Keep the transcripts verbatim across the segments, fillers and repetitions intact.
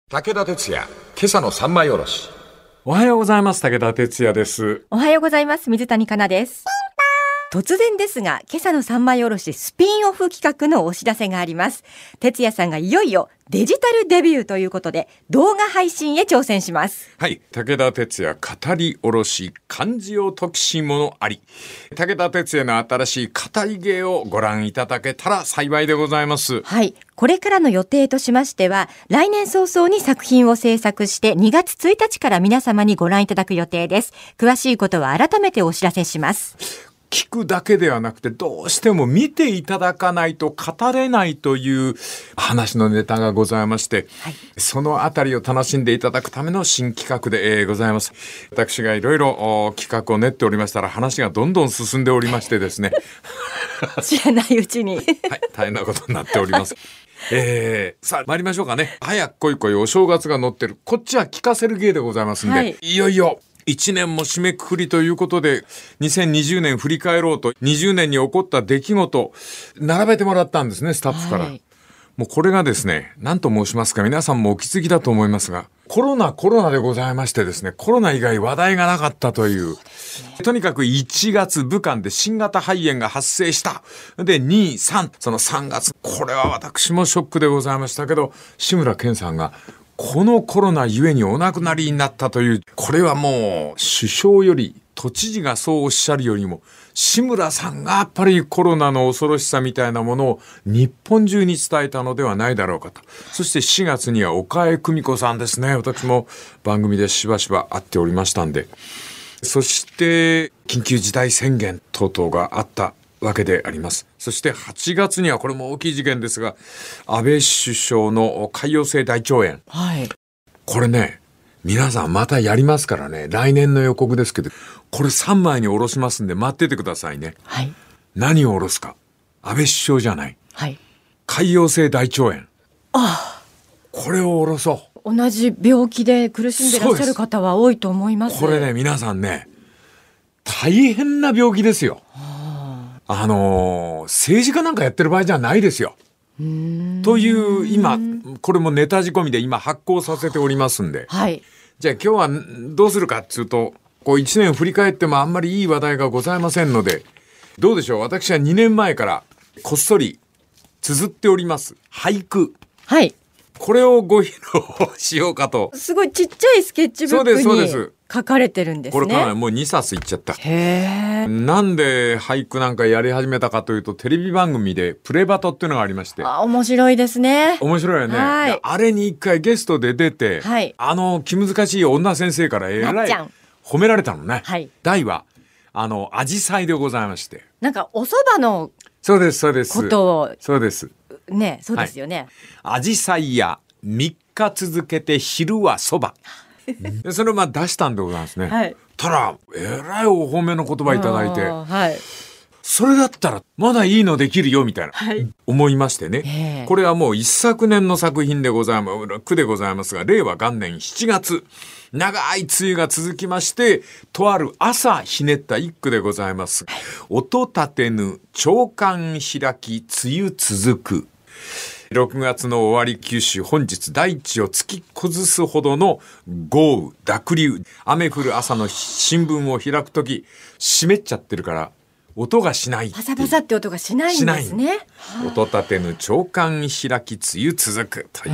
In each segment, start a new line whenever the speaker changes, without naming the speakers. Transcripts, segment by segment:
武田鉄矢、今朝の三枚おろし。
おはようございます。武田鉄矢です。
おはようございます。水谷香奈です。突然ですが、今朝の三枚おろしスピンオフ企画のお知らせがあります。鉄矢さんがいよいよデジタルデビューということで動画配信へ挑戦します。
はい、武田鉄矢語りおろし漢字を解きし者あり。武田鉄矢の新しい語り芸をご覧いただけたら幸いでございます。
はい、これからの予定としましては、来年早々に作品を制作してにがつついたちから皆様にご覧いただく予定です。詳しいことは改めてお知らせします。
聞くだけではなくて、どうしても見ていただかないと語れないという話のネタがございまして、はい、そのあたりを楽しんでいただくための新企画で、えー、ございます。私がいろいろ企画を練っておりましたら、話がどんどん進んでおりましてですね
知らないうちに、はい、
大変なことになっております、はい。えー、さあ参りましょうかね。早く来い来いお正月が乗ってる、こっちは聞かせる芸でございますんで、はい、いよいよ一年も締めくくりということで、にせんにじゅうねん振り返ろうと、にじゅうねんに起こった出来事並べてもらったんですね、スタッフから、はい、もうこれがですね、何と申しますか、皆さんもお気づきだと思いますが、コロナコロナでございましてですね、コロナ以外話題がなかったという、とにかくいちがつ武漢で新型肺炎が発生したで、に、さん、そのさんがつ、これは私もショックでございましたけど、志村けんさんがこのコロナゆえにお亡くなりになったという、これはもう首相より都知事がそうおっしゃるよりも、志村さんがやっぱりコロナの恐ろしさみたいなものを日本中に伝えたのではないだろうかと。そしてしがつには岡江久美子さんですね。私も番組でしばしば会っておりましたんで。そして緊急事態宣言等々があったわけであります。そしてはちがつには、これも大きい事件ですが、安倍首相の潰瘍性大腸炎、はい、これね、皆さんまたやりますからね、来年の予告ですけど、これさんまいに下ろしますんで待っててくださいね、はい、何を下ろすか、安倍首相じゃない、はい、潰瘍性大腸炎、ああ、これを下ろそう。
同じ病気で苦しんでいらっしゃる方は多いと思います。
これね、皆さんね、大変な病気ですよ。あのー、政治家なんかやってる場合じゃないですよ。うーんという今これもネタ仕込みで今発行させておりますんで、はい、じゃあ今日はどうするかっていうと、こういちねん振り返ってもあんまりいい話題がございませんので、どうでしょう。私はにねんまえからこっそり綴っております俳句、はい、これをご披露しようかと。
すごいちっちゃいスケッチブックに書かれてるんですね。
これかなりもうにさついっちゃった。へー。なんで俳句なんかやり始めたかというと、テレビ番組でプレバトっていうのがありまして、
あ、面白いですね。
面白いよね。はい、あれに一回ゲストで出て、はい、あの気難しい女先生からえらい褒められたのね、はい、題はあのアジサイでございまして、
なんかお蕎麦の
そうですそうです
ことを
そうです
ね、そうですよね。
アジサイやみっか続けて昼はそばでそれをまあ出したんでございますね、はい、ただえらいお褒めの言葉いただいて、はい、それだったらまだいいのできるよみたいな、はい、思いましてね、これはもう一昨年の作品でございます句でございますが、令和元年しちがつ、長い梅雨が続きまして、とある朝ひねった一句でございます、はい、音立てぬ長官開き梅雨続く。ろくがつの終わり九州、本日大地を突き崩すほどの豪雨濁流、雨降る朝の新聞を開くとき湿っちゃってるから音がしない、
パサパサって音がしないんですね。
音立てぬ長官開き梅雨続くという、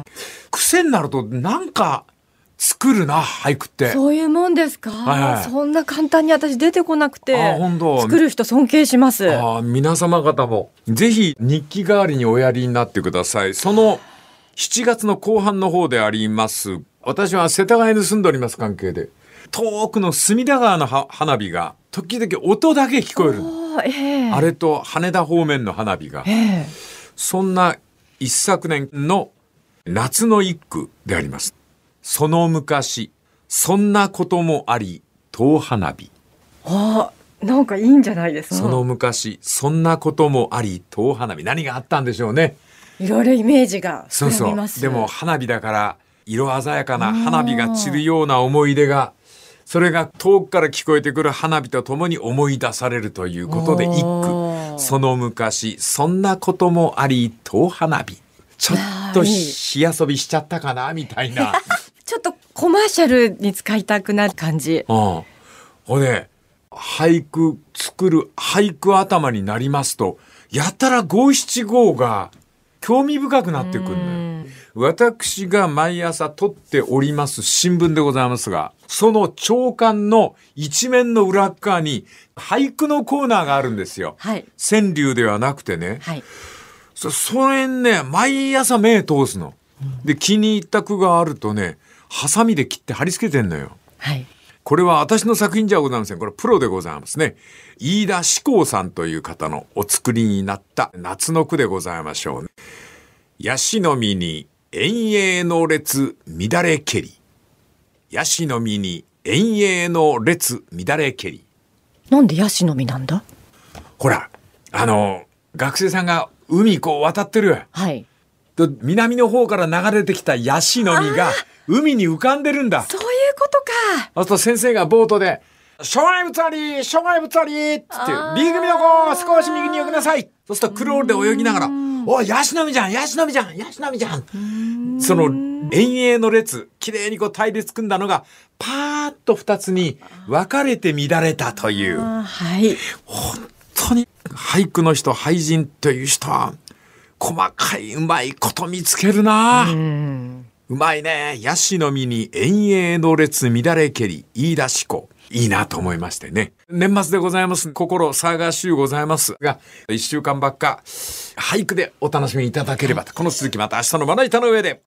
癖になるとなんか作るな俳句って。
そういうもんですか、はいはい、そんな簡単に私出てこなくて。あ、本当。作る人尊敬します。
あ、皆様方もぜひ日記代わりにおやりになってください。そのしちがつの後半の方であります、私は世田谷に住んでおります関係で、遠くの隅田川の花火が時々音だけ聞こえる、えー、あれと羽田方面の花火が、えー、そんな一昨年の夏の一句であります。その昔そんなこともあり遠花火。
あ、なんかいいんじゃないですか。
その昔そんなこともあり遠花火、何があったんでしょうね。
いろいろイメージが膨らみます。
そうそう。でも花火だから色鮮やかな花火が散るような思い出が、それが遠くから聞こえてくる花火とともに思い出されるということで一句、その昔そんなこともあり遠花火。ちょっっと火遊びしちゃったかなみたいな
ちょっとコマーシャルに使いたくなる感じ。
うん。ほいで俳句作る俳句頭になりますとやたら五七五が興味深くなってくるのよ。私が毎朝取っております新聞でございますが、その朝刊の一面の裏側に俳句のコーナーがあるんですよ。
はい、
川柳ではなくてね。
はい、
そ, それにね毎朝目通すの。で気に入った句があるとねハサミで切って貼り付けてんのよ。
はい、
これは私の作品じゃございません。これプロでございますね。飯田志功さんという方のお作りになった夏の句でございましょう。ヤシの実に遠影の列乱れけり。ヤシの実に遠影の列乱れけり。
なんでヤシの実なんだ。
ほらあの学生さんが海こう渡ってる。
はい。
南の方から流れてきたヤシの実が海に浮かんでるんだ。
そういうことか。
あと先生がボートで障害物あり障害物ありって言って B 組の子少し右に寄きなさい。そうするとクロールで泳ぎながらおいヤシの実じゃんヤシの実じゃんヤシの実じゃん。その遠影の列きれいにこう隊列組んだのがパーッと二つに分かれて乱れたという。
はい。
本当に俳句の人俳人という人は細かいうまいこと見つけるな。うん、うまいね。ヤシの実に遠影の列乱れけり飯田志功。いいなと思いましてね。年末でございます。心騒がしゅうございますが、一週間ばっか俳句でお楽しみいただければと。この続きまた明日のまな板の上で。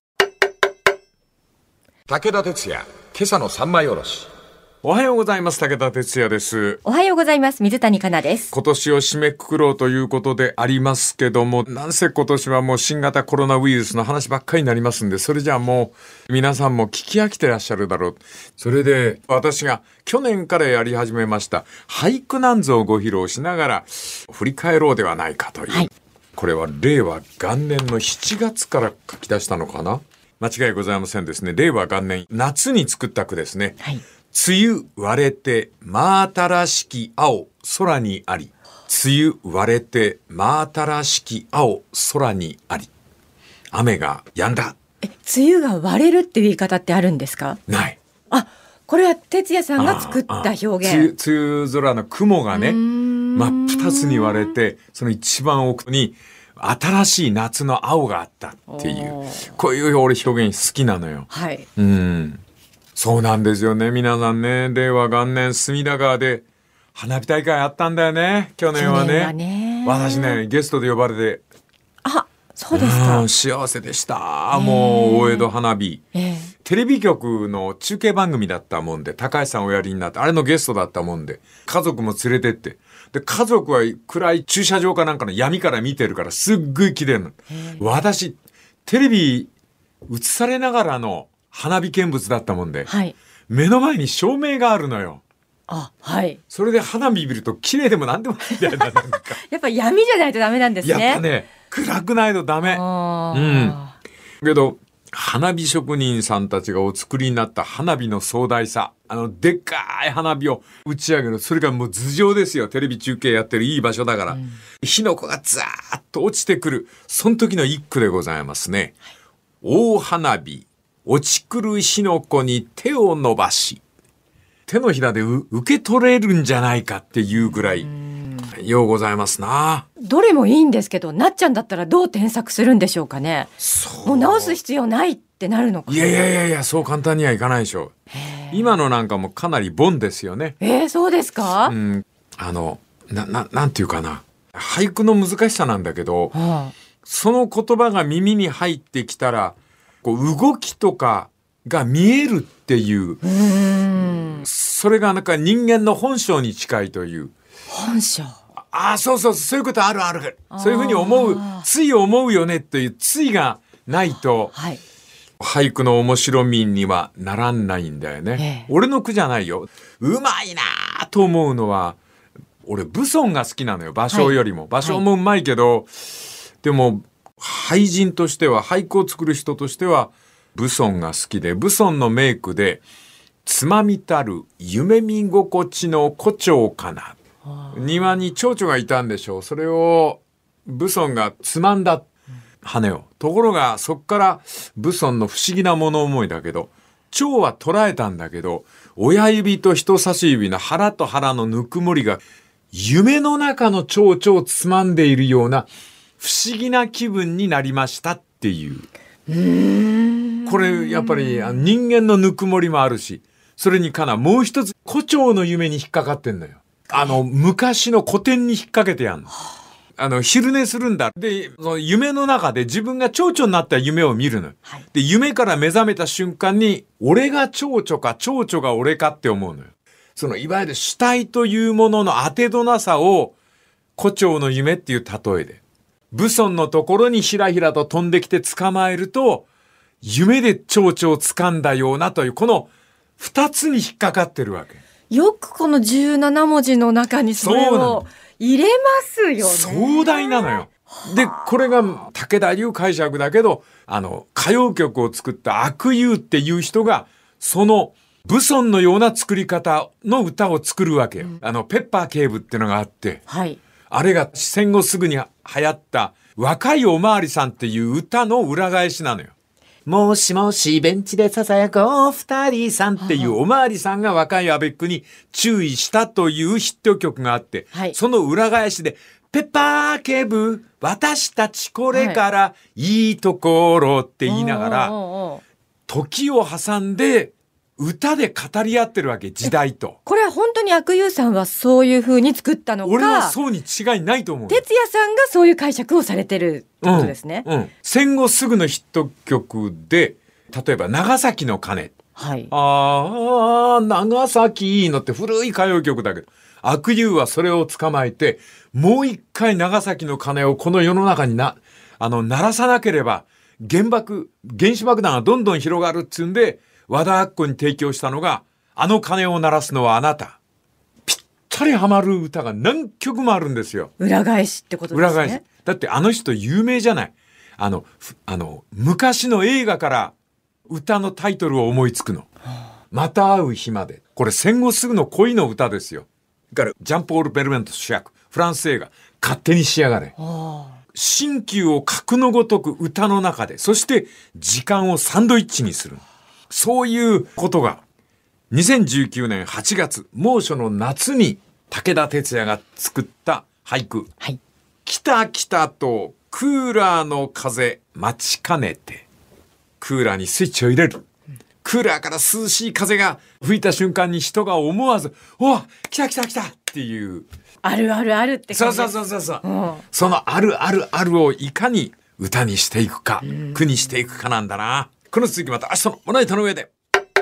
武田鉄矢、今朝の三枚おろし。
おはようございます。武田鉄矢です。
おはようございます。水谷香奈です。
今年を締めくくろうということでありますけども、なんせ今年はもう新型コロナウイルスの話ばっかりになりますんで、それじゃあもう皆さんも聞き飽きてらっしゃるだろう。それで私が去年からやり始めました俳句なんぞをご披露しながら振り返ろうではないかという、はい、これは令和元年のしちがつから書き出したのかな。間違いございませんですね。令和元年夏に作った句ですね。はい。梅雨割れて真新しき青空にあり。梅雨割れて真新しき青空にあり。雨が止んだ。
え、梅雨が割れるっていう言い方ってあるんですか。
ない。
あ、これは哲也さんが作った表現。あああ
梅雨、梅雨空の雲がね真っ二つに割れて、その一番奥に新しい夏の青があったっていう、こういう俺表現好きなのよ。
はい。
うん。そうなんですよね。皆さんね、令和元年隅田川で花火大会あったんだよね。去年はね。
去年はね。
私ね、ゲストで呼ばれて。
あ、そうですか。
うん、幸せでした。もう大江戸花火、えー。テレビ局の中継番組だったもんで、高橋さんおやりになって、あれのゲストだったもんで、家族も連れてって。で、家族は暗い駐車場かなんかの闇から見てるからすっごい綺麗なの。私、テレビ映されながらの花火見物だったもんで、はい、目の前に照明があるのよ。
あ、はい。そ
れで花火見ると綺麗でもなんでもないんだよな、なんか。
やっぱ闇じゃないとダメなんですね。
やっぱね、暗くないとダメ。うん。けど、花火職人さんたちがお作りになった花火の壮大さ、あのでっかい花火を打ち上げる、それがもう頭上ですよ。テレビ中継やってるいい場所だから、うん、火の粉がザーッと落ちてくる、その時の一句でございますね。はい、大花火落ちくる火の粉に手を伸ばし、手のひらで受け取れるんじゃないかっていうぐらいようございますな。
どれもいいんですけど、なっちゃんだったらどう添削するんでしょうかね。そうもう直す必要ないってなるのかな。
いやいやいやいや、そう簡単にはいかないでしょう。今のなんかもかなりボンですよね。
えー、そうですか。
うん、あのなななんていうかな、俳句の難しさなんだけど、はあ、その言葉が耳に入ってきたらこう動きとかが見えるっていう、うーん、それがなんか人間の本性に近いという。
本性。
ああ、そうそう、そういうことあるある。そういうふうに思う、つい思うよねっていうついがないと、はい、俳句の面白みにはならないんだよね。ええ、俺の句じゃないよ。うまいなと思うのは、俺武尊が好きなのよ。芭蕉よりも。芭蕉もうまいけど、はい、でも俳人としては、俳句を作る人としては武尊が好きで、武尊の名句でつまみたる夢見心地の胡蝶かな。庭に蝶々がいたんでしょう。それを武尊がつまんだ。 羽を。ところがそっから蕪村の不思議な物思いだけど、蝶は捕らえたんだけど、親指と人差し指の腹と腹のぬくもりが夢の中の蝶々をつまんでいるような不思議な気分になりましたっていう。
うーん、
これやっぱり人間のぬくもりもあるし、それにかなもう一つ胡蝶の夢に引っかかってんのよ。あの昔の古典に引っ掛けてやんの。あの昼寝するんだ。で、その夢の中で自分が蝶々になった夢を見るの。
はい、
で、夢から目覚めた瞬間に、俺が蝶々か蝶々が俺かって思うのよ。そのいわゆる主体というものの当てどなさを胡蝶の夢っていう例えで、蕪村のところにひらひらと飛んできて捕まえると、夢で蝶々を掴んだようなという、この二つに引っかかってるわけ。
よくこのじゅうなな文字の中にそれを入れますよね。
壮大なのよ。で、これが武田流解釈だけど、あの歌謡曲を作った阿久悠っていう人がその蕪村のような作り方の歌を作るわけよ。うん、あのペッパー警部ってのがあって、はい、あれが戦後すぐに流行った若いおまわりさんっていう歌の裏返しなのよ。もしもしベンチでささやくお二人さんっていうおまわりさんが若いアベックに注意したというヒット曲があって、はい、その裏返しでペッパー警部私たちこれからいいところって言いながら、はい、時を挟んで歌で語り合ってるわけ、時代と。
これは本当に阿久悠さんはそういう風に作ったのか、
俺はそうに違いないと思う。
哲也さんがそういう解釈をされてるってことですね。
うんうん、戦後すぐのヒット曲で、例えば長崎の鐘、はい、あー長崎のって古い歌謡曲だけど、阿久悠はそれを捕まえてもう一回長崎の鐘をこの世の中になあの鳴らさなければ原爆原子爆弾がどんどん広がるっつうんで和田アッコに提供したのが、あの鐘を鳴らすのはあなた。ぴったりハマる歌が何曲もあるんですよ。
裏返しってことですね。
裏返し。だってあの人有名じゃない。あの、あの、昔の映画から歌のタイトルを思いつくの。はあ、また会う日まで。これ戦後すぐの恋の歌ですよ。だからジャンポール・ベルメント主役、フランス映画、勝手にしやがれ。はあ、新旧を格のごとく歌の中で、そして時間をサンドイッチにする。そういうことがにせんじゅうきゅうねんはちがつ猛暑の夏に武田鉄矢が作った俳句、はい、来た来たとクーラーの風待ちかねて。クーラーにスイッチを入れる。クーラーから涼しい風が吹いた瞬間に人が思わずお来た来た来たっていう
あるあるあるって感じ。
そうそうそうそう、うん、そのあるあるあるをいかに歌にしていくか、句にしていくかなんだな。この続きまた明日のまな板の上で。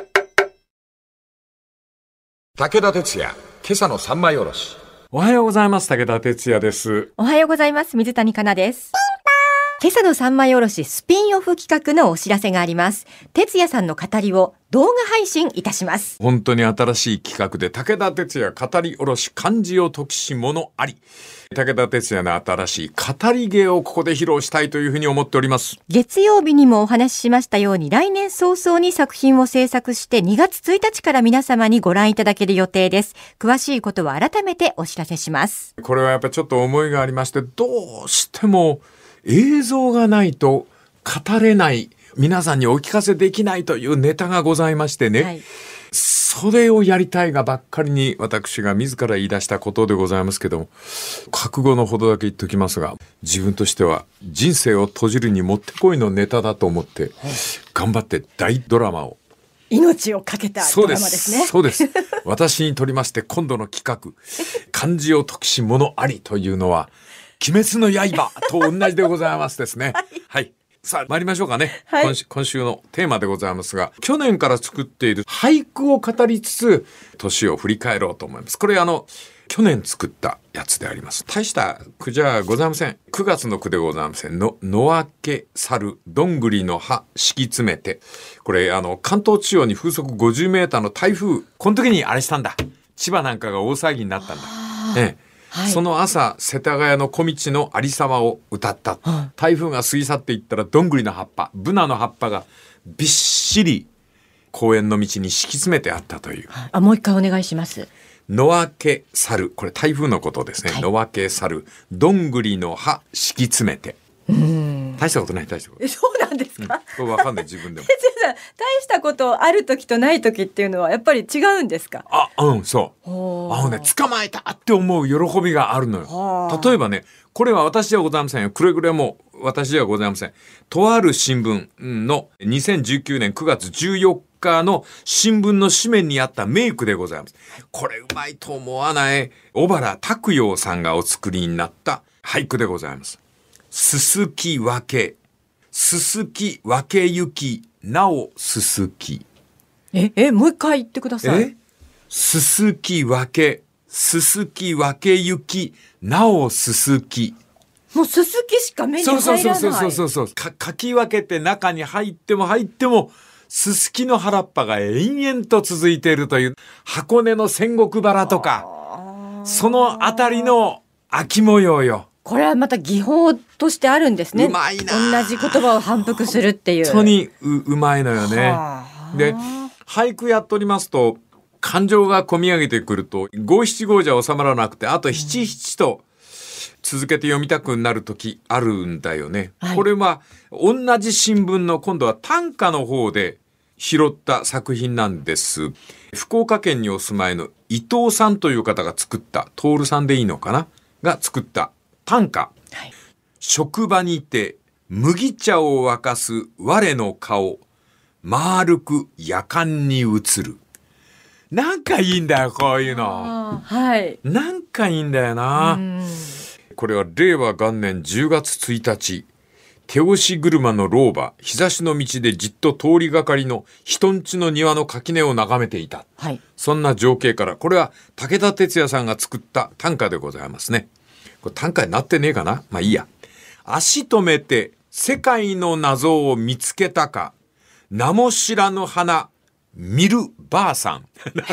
武田鉄矢、今朝の三枚おろし。
おはようございます。武田鉄矢です。
おはようございます。水谷香奈です。今朝の三枚おろしスピンオフ企画のお知らせがあります。哲也さんの語りを動画配信いたします。
本当に新しい企画で、武田鉄矢語りおろし漢字を解きし物あり。武田鉄矢の新しい語り芸をここで披露したいというふうに思っております。
月曜日にもお話ししましたように、来年早々に作品を制作してにがつついたちから皆様にご覧いただける予定です。詳しいことは改めてお知らせします。
これはやっぱりちょっと思いがありまして、どうしても映像がないと語れない、皆さんにお聞かせできないというネタがございましてね、はい、それをやりたいがばっかりに私が自ら言い出したことでございますけども、覚悟のほどだけ言っておきますが、自分としては人生を閉じるにもってこいのネタだと思って、はい、頑張って大ドラマを
命をかけたドラマですね。
そうです、そうです。私にとりまして今度の企画漢字を解きし物ありというのは鬼滅の刃と同じでございますですね。はい、はい、さあ参りましょうかね、はい、今週、今週のテーマでございますが、去年から作っている俳句を語りつつ年を振り返ろうと思います。これあの去年作ったやつであります。大した句じゃございません。くがつの句でございません。の野分け猿どんぐりの葉敷き詰めて、これあの関東地方に風速ごじゅうメーターの台風、この時にあれしたんだ、千葉なんかが大騒ぎになったんだ、ええ、はい、その朝世田谷の小道のありさまを歌った、はい、台風が過ぎ去っていったらどんぐりの葉っぱ、ブナの葉っぱがびっしり公園の道に敷き詰めてあったという、
あ、もう一回お願いします。
野分け猿、これ台風のことですね、はい、野分け猿どんぐりの葉敷き詰めて、うーん、 大したことない大したことない。
え、そうなんですか。
うん、これ分かんない自分でも。
哲也さん、大したことある時とない時っていうのはやっぱり違うんですか。
あ、うんそうあのね捕まえたって思う喜びがあるのよ。例えばねこれは私ではございませんよ。くれぐれも私ではございません。とある新聞のにせんじゅうきゅうねんくがつじゅうよっかの新聞の紙面にあったメイクでございます。これうまいと思わない小原拓陽さんがお作りになった俳句でございます。すすき分けすすき分けゆきなおすすき。
ええもう一回言ってください。
えすすき分けすすき分けゆきなおすすき。
もうすすきしか目に入らない。
そうそうそうそうそうかかき分けて中に入っても入ってもすすきの原っぱが延々と続いているという箱根の仙石原とかそのあたりの秋模様よ。
これはまた技法としてあるんですね。
うまいな。
同じ言葉を反復するっていう。
本当に う, うまいのよね。で俳句やっておりますと感情が込み上げてくると五七五じゃ収まらなくてあと七七と続けて読みたくなる時あるんだよね、はい、これは同じ新聞の今度は短歌の方で拾った作品なんです。福岡県にお住まいの伊藤さんという方が作った徹さんでいいのかなが作った短歌、はい、職場にて麦茶を沸かす我の顔丸く夜間に映る。なんかいいんだよこういうの、
はい、
なんかいいんだよな。これは令和元年じゅうがつついたち手押し車の老婆日差しの道でじっと通りがかりの人んちの庭の垣根を眺めていた、はい、そんな情景からこれは武田鉄矢さんが作った短歌でございますね。これ短歌になってねえかな。まあいいや。足止めて世界の謎を見つけたか名も知らぬ花見るばあさん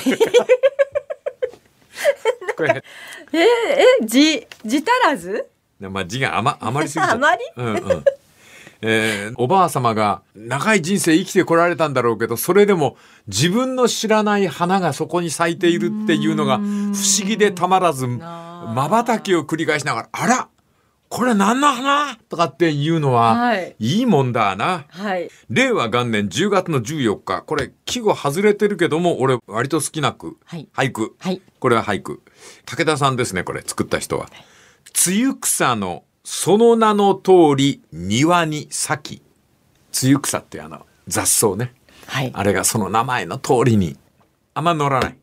これ
えー、え字字足らず、
まあ、字が余余りすぎた
あまり、
うんうんえー、おばあ様が長い人生生きてこられたんだろうけどそれでも自分の知らない花がそこに咲いているっていうのが不思議でたまらず瞬きを繰り返しながらあらこれ何の花とかっていうのは、はい、いいもんだな、はい、令和元年じゅうがつのじゅうよっかこれ季語外れてるけども俺割と好きな句、はい、俳句、はい、これは俳句武田さんですね。これ作った人は、はい、露草のその名の通り庭に咲き。露草ってあの雑草ね、はい、あれがその名前の通りにあんま乗らない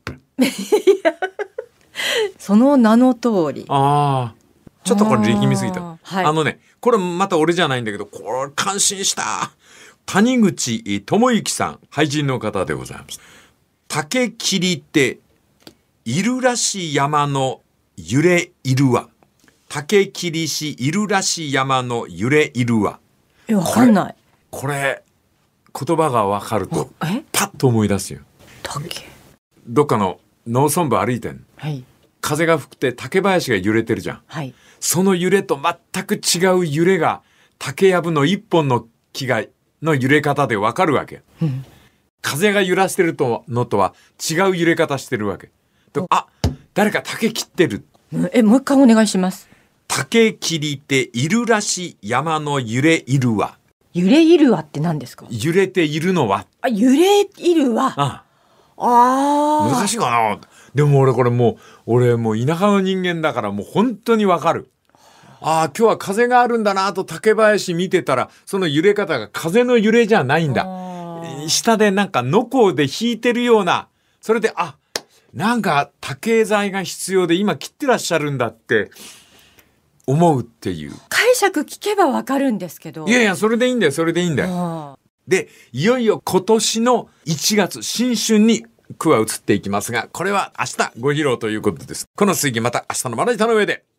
その名の通り。
ああちょっとこれ力みすぎた、はい、あのねこれまた俺じゃないんだけどこれ感心した。谷口智之さん俳人の方でございます。竹切りているらしい山の揺れいるわ。竹切りしいるらしい山の揺れいるわ。
えわかんない。
これ言葉がわかるとパッと思い出すよ。
竹
どっかの農村部歩いてん、はい、風が吹くて竹林が揺れてるじゃん、はい、その揺れと全く違う揺れが竹やぶの一本の木がの揺れ方でわかるわけ、うん、風が揺らしてるのとは違う揺れ方してるわけ。あ、誰か竹切ってる。
え、もう一回お願いします。
竹切りているらし山の揺れいるわ。
揺れいるわって何ですか。
揺れているのは。
あ、揺れいるわ。ああ。
難しいかな。でも俺これもう俺もう田舎の人間だからもう本当にわかる。ああ今日は風があるんだなと竹林見てたらその揺れ方が風の揺れじゃないんだ。下でなんかノコで引いてるような。それであなんか竹材が必要で今切ってらっしゃるんだって思うっていう。
解釈聞けばわかるんですけど。
いやいやそれでいいんだよそれでいいんだよ。でいよいよ今年のいちがつ新春に句は移っていきますがこれは明日ご披露ということです。この水銀また明日のまな板の上で。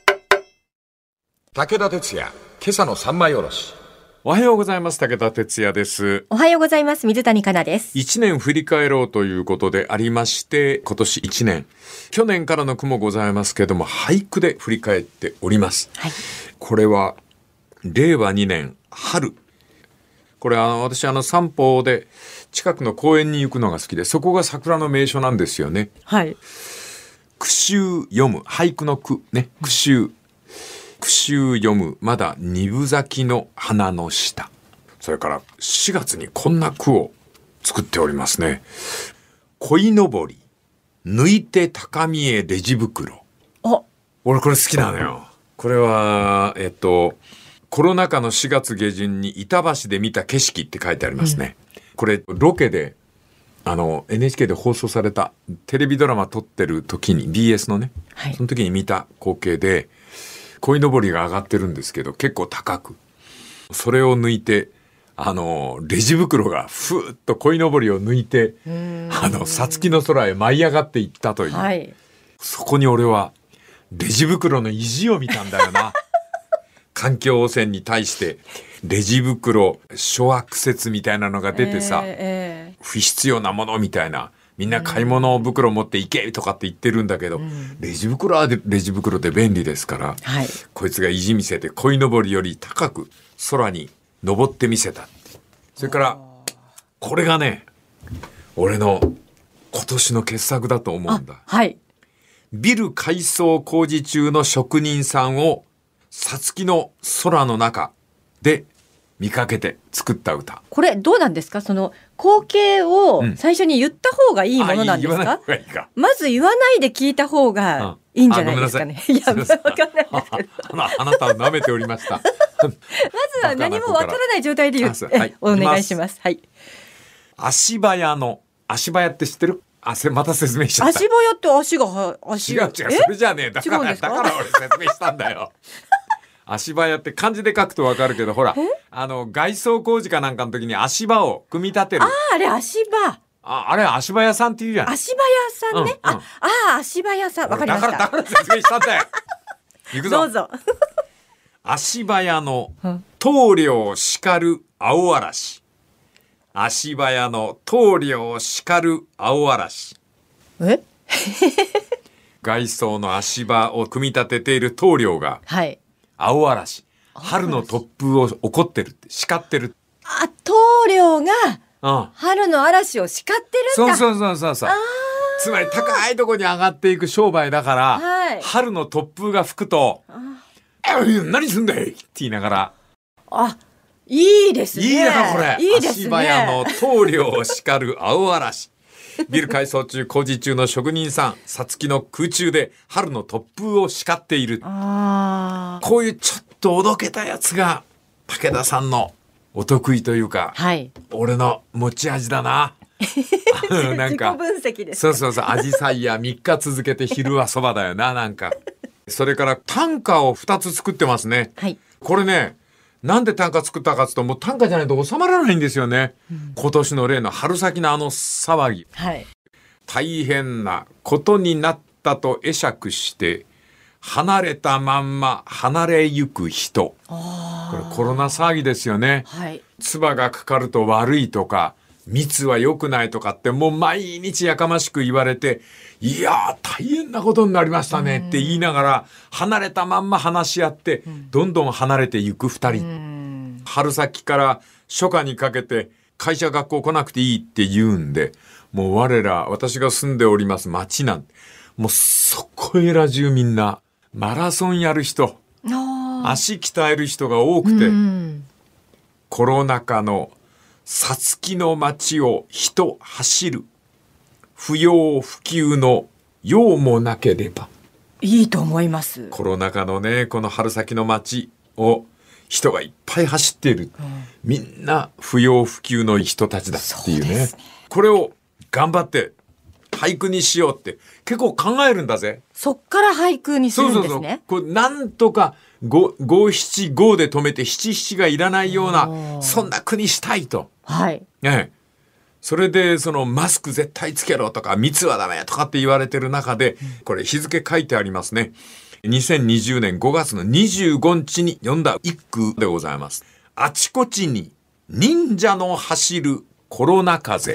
武田鉄矢今朝の三枚おろし。
おはようございます。武田哲也です。
おはようございます。水谷香奈です。
一年振り返ろうということでありまして今年一年去年からの句もございますけれども俳句で振り返っております、はい、これはれいわにねん春。これあの私あの散歩で近くの公園に行くのが好きでそこが桜の名所なんですよね。はい。句集読む俳句の句ね句集句集読むまだ二分咲きの花の下。それからしがつにこんな句を作っておりますね。鯉のぼり抜いて高見えレジ袋。
お、
俺これ好きなのよ。これはえっとコロナ禍のしがつ下旬に板橋で見た景色って書いてありますね、うん、これロケであの エヌエイチケー で放送されたテレビドラマ撮ってる時に ビーエス のね、はい、その時に見た光景で鯉のぼりが上がってるんですけど結構高く、それを抜いてあのレジ袋がふーっと鯉のぼりを抜いてあのさつきの空へ舞い上がっていったという、はい、そこに俺はレジ袋の意地を見たんだよな環境汚染に対してレジ袋諸悪説みたいなのが出てさ、えーえー、不必要なものみたいな、みんな買い物袋持っていけとかって言ってるんだけど、うん、レジ袋はレジ袋で便利ですから、はい、こいつが意地見せて鯉のぼりより高く空に登ってみせた。それからこれがね俺の今年の傑作だと思うんだ、
はい、
ビル改装工事中の職人さんをさつきの空の中で見かけて作った歌。
これどうなんですか、その光景を最初に言った方がいいものなんですか、うん、言わない方がいいか、まず言わないで聞いた方がいいんじゃないですかね。いや、わかんないですけど
あ, あなたを舐めておりましたま
ずは何もわからない状態で言って、はい、お願いします。はい。
足早の、足早って知ってる？あ、また説明しちゃった。
足早って足が足
違う違う、それじゃねえ、だからだから俺説明したんだよ足早って漢字で書くとわかるけど、ほらあの外装工事かなんかの時に足場を組み立てる。
ああ、あれ足場。
あ, あれ足場屋さんって言うじゃん。
足場屋さんね、うんうん、ああ足場屋さん、わかりました。
だからだから説明したんだよ行くぞ。
どうぞ
足場屋の棟梁叱る青嵐。足場屋の棟梁叱る青嵐。
え
外装の足場を組み立てている棟梁が、はい、青嵐、春の突風を起こってるって叱ってる。
あ、棟梁が春の嵐を叱ってるんだ。
そうそうそうそうそう。つまり高いところに上がっていく商売だから、はい、春の突風が吹くと、何すんだいって言いながら。
あ、いいですね。
いいなこれ。
いいですね。
足場屋の棟梁を叱る青嵐。ビル改装中工事中の職人さん、さつきの空中で春の突風を叱っている。あ、こういうちょっとおどけたやつが武田さんのお得意というか、はい、俺の持ち味だななんか
自己分析です。
そうそうそう、アジサイやみっか続けて昼はそばだよな、なんか。それから短歌をふたつ作ってますね、はい、これね、なんで短歌作ったかっていうと、もう短歌じゃないと収まらないんですよね、うん、今年の例の春先のあの騒ぎ、はい、大変なことになったと会釈して離れたまんま離れゆく人。これコロナ騒ぎですよね、はい、唾がかかると悪いとか密は良くないとかってもう毎日やかましく言われて、いやー大変なことになりましたねって言いながら離れたまんま話し合ってどんどん離れていく二人。春先から初夏にかけて会社学校来なくていいって言うんで、もう我ら私が住んでおります町なんてもうそこへら中みんなマラソンやる人、足鍛える人が多くて、コロナ禍のさつきの街を人走る、不要不急の用もなければ。
いいと思います。
コロナ禍のね、この春先の街を人がいっぱい走っている、うん、みんな不要不急の人たちだっていうね。そうですね。これを頑張って俳句にしようって結構考えるんだぜ。
そっから俳句にするんですね。そうそうそう、
これなんとか五七五で止めて七七がいらないようなそんな句にしたいと。はい。ね、それでそのマスク絶対つけろとか密はダメとかって言われてる中で、これ日付書いてありますね。にせんにじゅうねんごがつのにじゅうごにちに読んだ一句でございます。あちこちに忍者の走るコロナ風。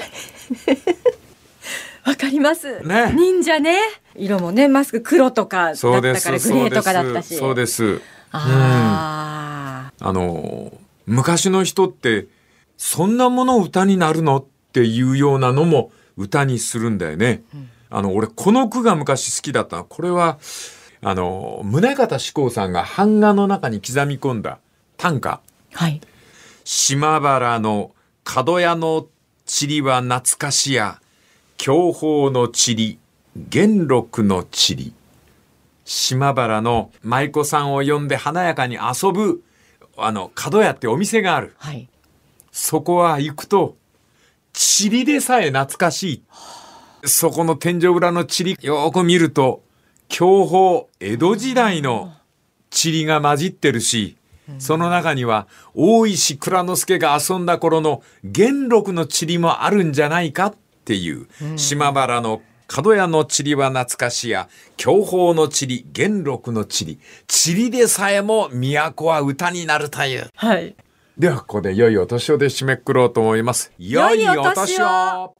わかります、ね、忍者ね、色もね、マスク黒とかだったからグレーとかだったし。
そうです、そうです。あ、うん、あの昔の人ってそんなもの歌になるのっていうようなのも歌にするんだよね、うん、あの俺この句が昔好きだったの。これはあの宗像志功さんが版画の中に刻み込んだ短歌、
はい、
島原の角屋の塵は懐かしや、享保の塵、元禄の塵。島原の舞妓さんを呼んで華やかに遊ぶあの角屋ってお店がある、
はい、
そこは行くと塵でさえ懐かしい。そこの天井裏の塵よく見ると享保江戸時代の塵が混じってるし、その中には大石内蔵助が遊んだ頃の元禄の塵もあるんじゃないかっていう、うん、島原の角屋の塵は懐かしや、享保の塵、元禄の塵、塵でさえも都は歌になるという。
はい。
ではここでいよいよお年をで締めくくろうと思います。よいお年を。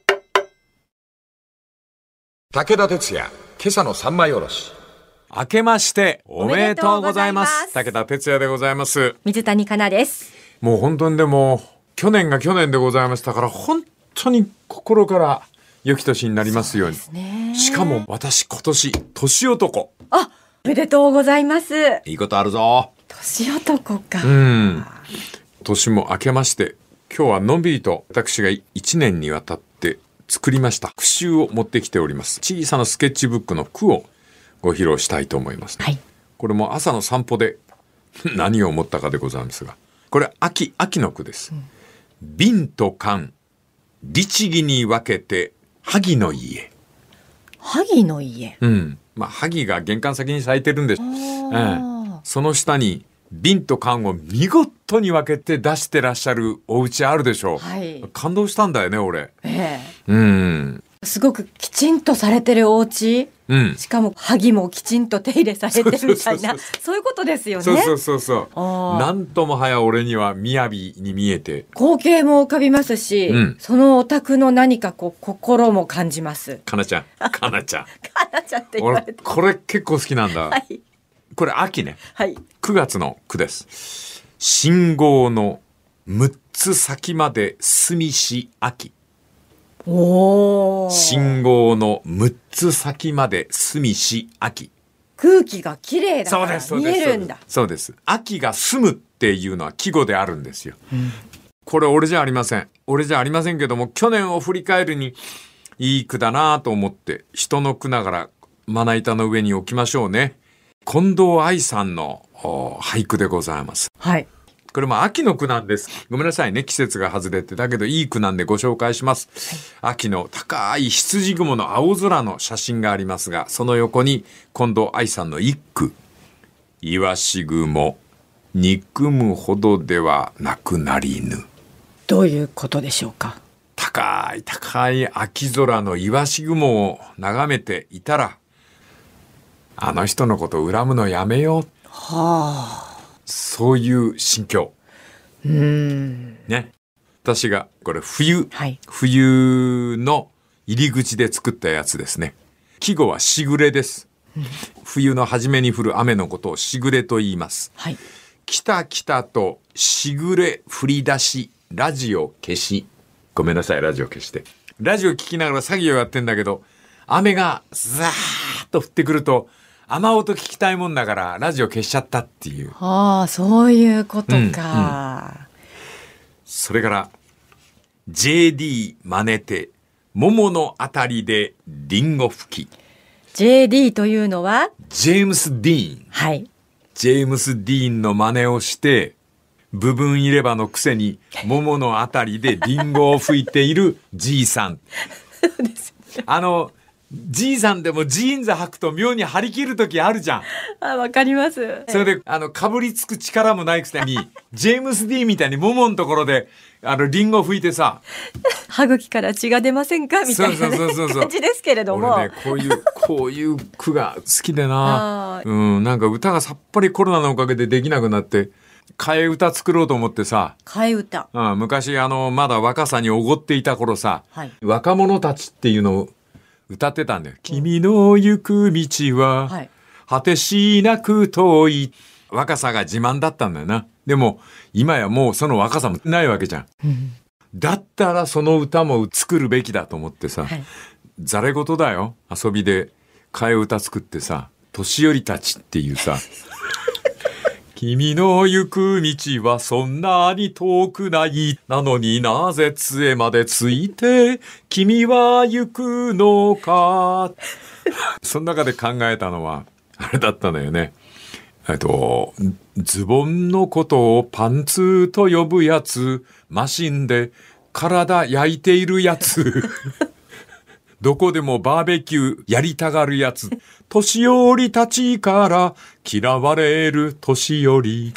武田鉄矢、今朝の三枚おろし。
明けましておめでとうございます。武田鉄矢でございます。
水谷香奈です。
もう本当にでも去年が去年でございましたから、本当に心から良き年になりますように。
そうですね。
しかも私今年年男。
あ、おめでとうございます。
いいことあるぞ。
年男か。
うん。年も明けまして、今日はのんびりと私がいちねんにわたって作りました句集を持ってきております。小さなスケッチブックの句をご披露したいと思います、
はい、
これも朝の散歩で何を思ったかでございますが、これ秋秋の句です、うん、瓶と缶律儀に分けて萩の家。
萩の家、
うん、まあ萩が玄関先に咲いてるんです、うん、その下に瓶と缶を見事に分けて出してらっしゃるお家あるでしょう、
はい、
感動したんだよね俺、
ええ、
うん、
すごくきちんとされてるお家、うん、しかも萩もきちんと手入れされてるみたいな、そういうことですよね。
そうそうそうそうなんともはや俺には雅に見えて
光景も浮かびますし、うん、そのお宅の何かこう心も感じます。
かなちゃんかなちゃん
かなちゃんって言われて、
これ結構好きなんだ、はい、これ秋ね、
はい、
くがつの句です。信号のむっつ先まで住みし秋。
おー、
信号のむっつ先まで住みし秋。
空気がきれいだから見えるんだ。
そうです。秋が住むっていうのは季語であるんですよ、うん、これ俺じゃありません俺じゃありませんけども、去年を振り返るにいい句だなと思って人の句ながらまな板の上に置きましょうね。近藤愛さんの俳句でございます。
はい。
これも秋の句なんです。ごめんなさいね、季節が外れて。だけどいい句なんでご紹介します。はい、秋の高い羊雲の青空の写真がありますが、その横に近藤愛さんの一句。イワシ雲、憎むほどではなくなりぬ。
どういうことでしょうか。
高い高い秋空のイワシ雲を眺めていたら、あの人のことを恨むのやめよう、
はあ、
そういう心境。
うーん、
ね、私がこれ冬、
はい、
冬の入り口で作ったやつですね。季語はしぐれです、うん、冬の初めに降る雨のことをしぐれと言います、
はい、
来た来たとしぐれ降り出しラジオ消し。ごめんなさい、ラジオ消して。ラジオ聞きながら作業やってんだけど、雨がザーッと降ってくると雨音聞きたいもんだからラジオ消しちゃったっていう。
ああ、そういうことか、うんうん、
それから ジェーディー 真似て桃のあたりでリンゴ吹き。
ジェーディー というのは
ジェームス・ディーン、
はい、
ジェームス・ディーンの真似をして部分入れ歯のくせに桃のあたりでリンゴを吹いているじいさん
そうですね、
あのじいさんでもジーンズ履くと妙に張り切る時あるじゃん。
あ、わかります。
それであのかぶりつく力もないくせにジェームス・ディーンみたいに桃のところであのリンゴ吹いてさ
歯茎から血が出ませんかみたいな、ね、感じですけれども、
俺ね、こういうこういう句が好きでなうん、なんか歌がさっぱりコロナのおかげでできなくなって替え歌作ろうと思ってさ。
替え歌、
うん、昔あのまだ若さにおごっていた頃さ、
はい、
若者たちっていうのを歌ってたんだよ、うん、君の行く道は、はい、果てしなく遠い。若さが自慢だったんだよな。でも今やもうその若さもないわけじゃん、うん、だったらその歌も作るべきだと思ってさ、はい、ざれ言だよ、遊びで替え歌作ってさ年寄りたちっていうさ君の行く道はそんなに遠くないなのになぜ杖までついて君は行くのかその中で考えたのはあれだったんだよね。えっとズボンのことをパンツと呼ぶやつ、マシンで体焼いているやつどこでもバーベキューやりたがるやつ、年寄りたちから嫌われる年寄り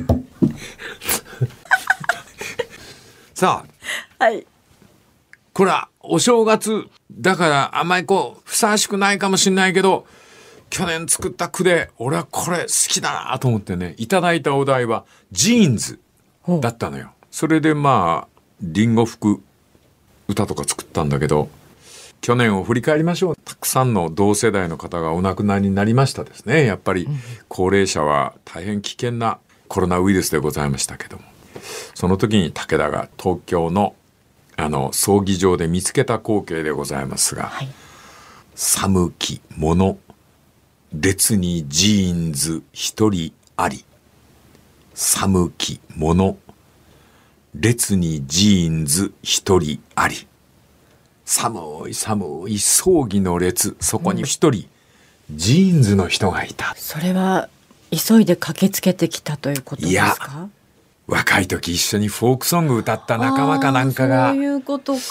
さあ、
はい、
これはお正月だからあんまりこうふさわしくないかもしれないけど、去年作った句で俺はこれ好きだなと思ってね、いただいたお題はジーンズだったのよ。それでまあリンゴ吹く歌とか作ったんだけど、去年を振り返りましょう。たくさんの同世代の方がお亡くなりになりましたですね。やっぱり高齢者は大変危険なコロナウイルスでございましたけども、その時に武田が東京のあの葬儀場で見つけた光景でございますが、はい、寒き者列にジーンズ一人あり、寒き者列にジーンズ一人あり、寒い寒い葬儀の列、そこに一人、うん、ジーンズの人がいた。
それは急いで駆けつけてきたということですか？いや、
若い時一緒にフォークソング歌った仲間かなんかが。
そういうことか。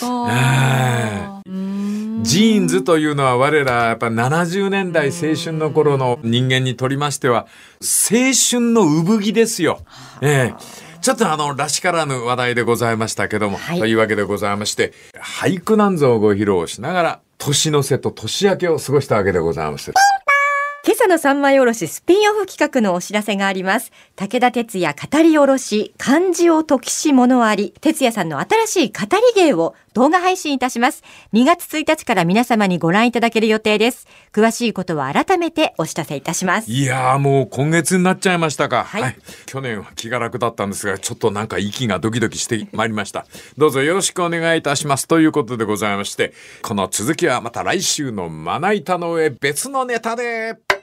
ジーンズというのは我らやっぱななじゅうねんだい青春の頃の人間にとりましては青春の産着ですよ。ええちょっとあのらしからぬ話題でございましたけども、はい、というわけでございまして、俳句なんぞをご披露しながら年の瀬と年明けを過ごしたわけでございます。
今朝の三枚おろしスピンオフ企画のお知らせがあります。武田鉄矢語りおろし漢字を解きし物あり、鉄矢さんの新しい語り芸を動画配信いたします。にがつついたちから皆様にご覧いただける予定です。詳しいことは改めてお知らせいたします。
いやーもう今月になっちゃいましたか、
はいはい、
去年は気が楽だったんですが、ちょっとなんか息がドキドキしてまいりました。どうぞよろしくお願いいたしますということでございまして、この続きはまた来週のまな板の上別のネタで。